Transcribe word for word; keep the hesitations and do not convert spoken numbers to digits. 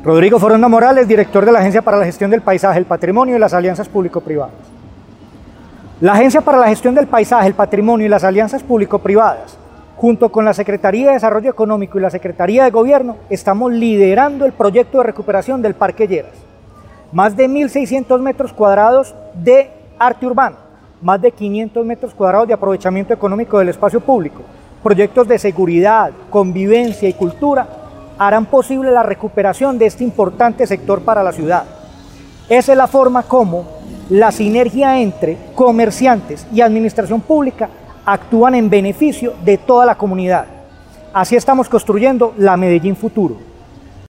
Rodrigo Foronda Morales, director de la Agencia para la Gestión del Paisaje, el Patrimonio y las Alianzas Público-Privadas. La Agencia para la Gestión del Paisaje, el Patrimonio y las Alianzas Público-Privadas, junto con la Secretaría de Desarrollo Económico y la Secretaría de Gobierno, estamos liderando el proyecto de recuperación del Parque Lleras. Más de mil seiscientos metros cuadrados de arte urbano, más de quinientos metros cuadrados de aprovechamiento económico del espacio público, proyectos de seguridad, convivencia y cultura harán posible la recuperación de este importante sector para la ciudad. Esa es la forma como la sinergia entre comerciantes y administración pública actúan en beneficio de toda la comunidad. Así estamos construyendo la Medellín Futuro.